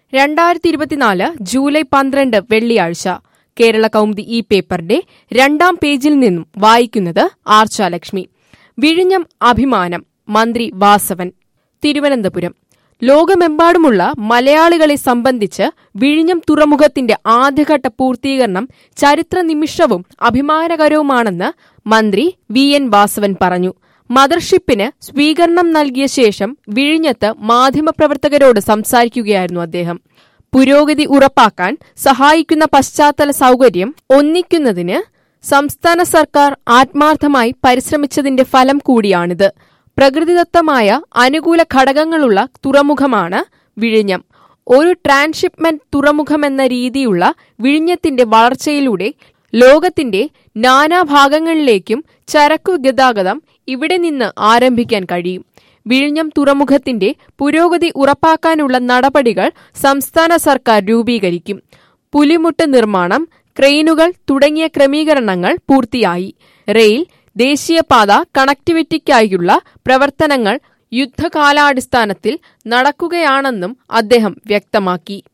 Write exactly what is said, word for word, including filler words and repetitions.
രണ്ടായിരത്തി ഇരുപത്തിനാല് ജൂലൈ പന്ത്രണ്ട് വെള്ളിയാഴ്ച കേരള കൗമുദി ഈ പേപ്പറിന്റെ രണ്ടാം പേജിൽ നിന്നും വായിക്കുന്നത് ആർച്ചാലക്ഷ്മി. വിഴിഞ്ഞം അഭിമാനം മന്ത്രി വാസവൻ. തിരുവനന്തപുരം. ലോകമെമ്പാടുമുള്ള മലയാളികളെ സംബന്ധിച്ച് വിഴിഞ്ഞം തുറമുഖത്തിന്റെ ആദ്യഘട്ട പൂർത്തീകരണം ചരിത്ര നിമിഷവും അഭിമാനകരവുമാണെന്ന് മന്ത്രി വി എൻ വാസവൻ പറഞ്ഞു. മദർഷിപ്പിന് സ്വീകരണം നൽകിയ ശേഷം വിഴിഞ്ഞത്ത് മാധ്യമപ്രവർത്തകരോട് സംസാരിക്കുകയായിരുന്നു അദ്ദേഹം. പുരോഗതി ഉറപ്പാക്കാൻ സഹായിക്കുന്ന പശ്ചാത്തല സൗകര്യം ഒന്നിക്കുന്നതിന് സംസ്ഥാന സർക്കാർ ആത്മാർത്ഥമായി പരിശ്രമിച്ചതിന്റെ ഫലം കൂടിയാണിത്. പ്രകൃതിദത്തമായ അനുകൂല ഘടകങ്ങളുള്ള തുറമുഖമാണ് വിഴിഞ്ഞം. ഒരു ട്രാൻസ്ഷിപ്മെന്റ് തുറമുഖമെന്ന രീതിയുള്ള വിഴിഞ്ഞത്തിന്റെ വളർച്ചയിലൂടെ ലോകത്തിന്റെ നാനാഭാഗങ്ങളിലേക്കും ചരക്കു ഗതാഗതം ഇവിടെ നിന്ന് ആരംഭിക്കാൻ കഴിയും. വിഴിഞ്ഞം തുറമുഖത്തിന്റെ പുരോഗതി ഉറപ്പാക്കാനുള്ള നടപടികൾ സംസ്ഥാന സർക്കാർ രൂപീകരിക്കും. പുലിമുട്ട് നിർമ്മാണം, ക്രെയിനുകൾ തുടങ്ങിയ ക്രമീകരണങ്ങൾ പൂർത്തിയായി. റെയിൽ, ദേശീയപാത കണക്ടിവിറ്റിക്കായുള്ള പ്രവർത്തനങ്ങൾ യുദ്ധകാലാടിസ്ഥാനത്തിൽ നടക്കുകയാണെന്നും അദ്ദേഹം വ്യക്തമാക്കി.